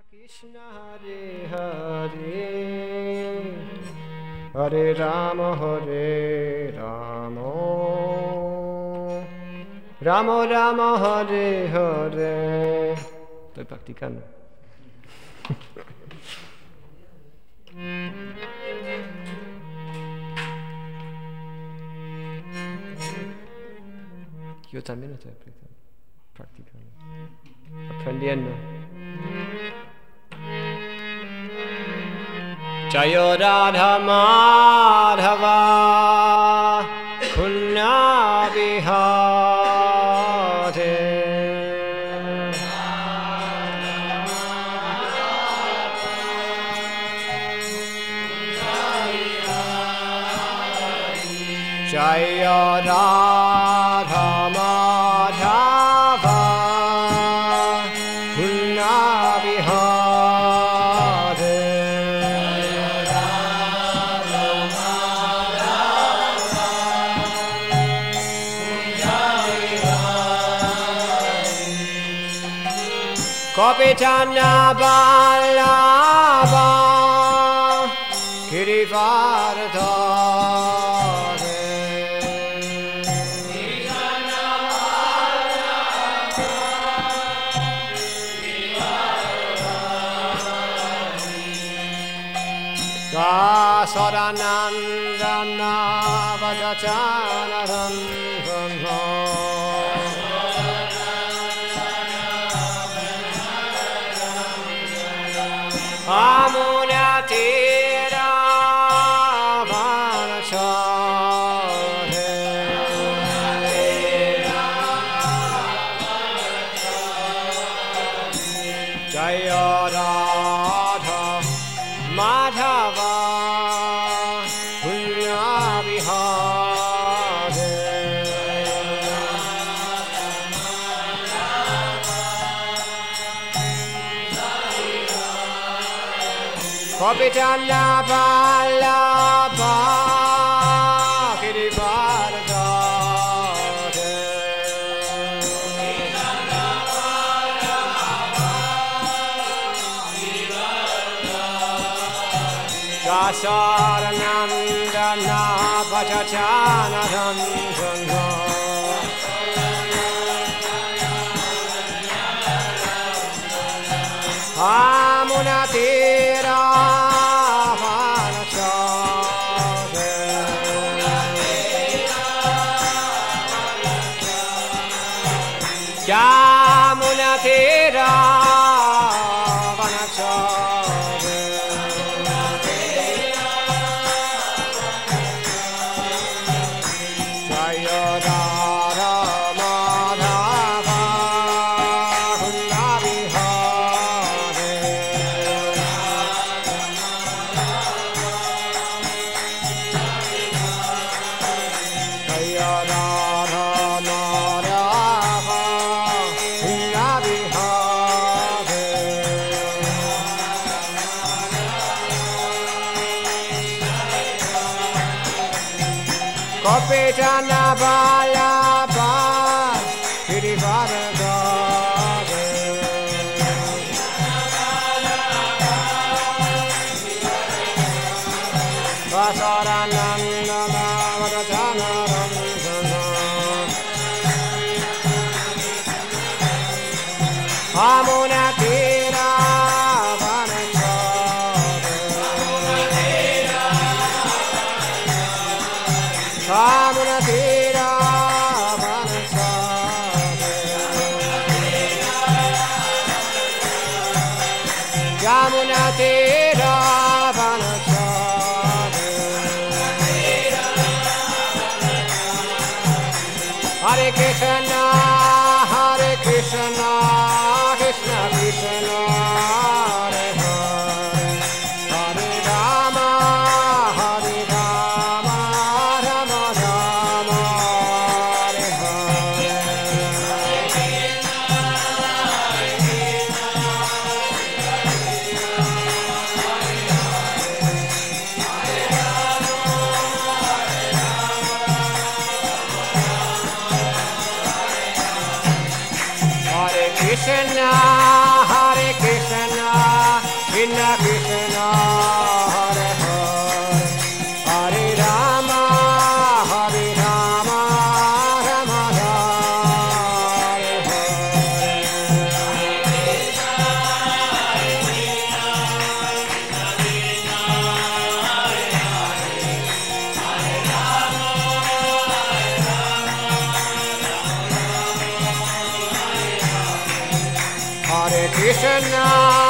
Krishna Hare Hare Hare Rama Hare Rama Rama Rama Hare Hare. Estoy practicando. Yo también estoy practicando, aprendiendo. Jaya Radha Madhava Kunna Vihare Jaya Radha Madhava Kunna Vihare Kopitana Balava Girivardhare Sadanandana Vajachanarandana Amunatira Vanachare Jaya Radha Madhava Punya Vihare Kopitana Balava Girivardhare Saranandana Vajachanarandana Amunatira Vanachare Yamunatira Vanachare Jaya Radha Madhava Kunna Vihare Jaya Radha Madhava Kunna Vihare Kopitana Balava Girivardhare Vasaranandana Vajachanarandana Amunatira Vanachare Amunatira Vanachare Yamunatira Vanachare Hare Krishna Hare Krishna Krishna Krishna Hare Hare Hare Rama Hare Rama Rama Rama Hare Hare Krishna Hare Krishna Krishna Krishna Hare Hare Hare Rama Hare Rama Rama Rama Hare Hare Krishna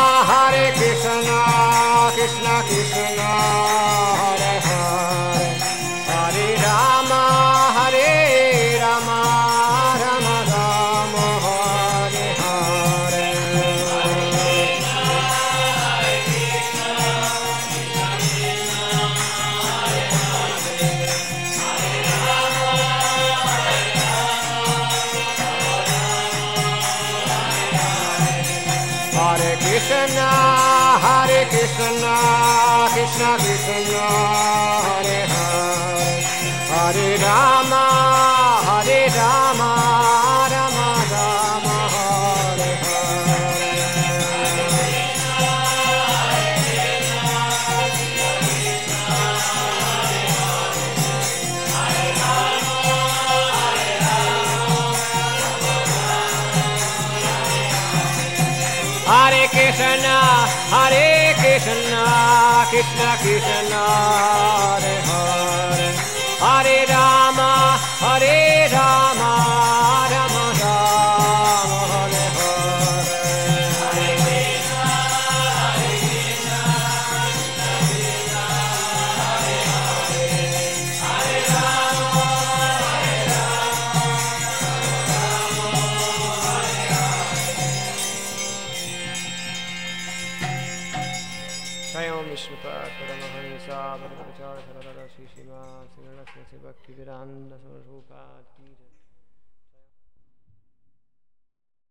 Krishna Krishna Hare Hare Hare Rama Rama Rama Hare Hare Hare Krishna Krishna Krishna Hare Hare Hare Rama Rama Rama Hare Hare Hare Krishna Krishna Krishna Hare Hare Hare Rama Rama Rama Hare Hare Swayam Vishnupada Paramahansa Bhagavad Gita Sarada Shishima Srinivasa Bhakti Vedanta Saraswapad